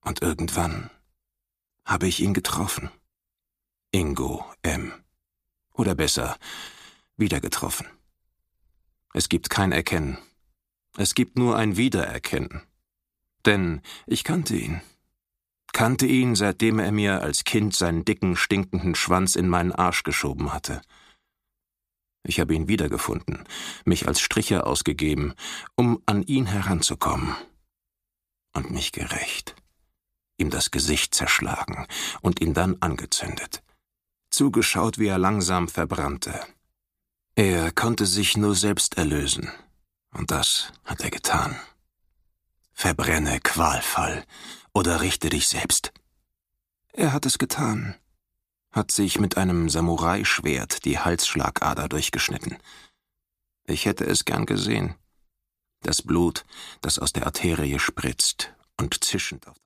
Und irgendwann habe ich ihn getroffen. Ingo M. Oder besser, wieder getroffen. Es gibt kein Erkennen. Es gibt nur ein Wiedererkennen. Denn ich kannte ihn. Kannte ihn, seitdem er mir als Kind seinen dicken, stinkenden Schwanz in meinen Arsch geschoben hatte. Ich habe ihn wiedergefunden, mich als Stricher ausgegeben, um an ihn heranzukommen. Und mich gerächt. Ihm das Gesicht zerschlagen und ihn dann angezündet. Zugeschaut, wie er langsam verbrannte. Er konnte sich nur selbst erlösen. Und das hat er getan. Verbrenne, Qualfall, oder richte dich selbst. Er hat es getan. Hat sich mit einem Samurai-Schwert die Halsschlagader durchgeschnitten. Ich hätte es gern gesehen. Das Blut, das aus der Arterie spritzt und zischend auf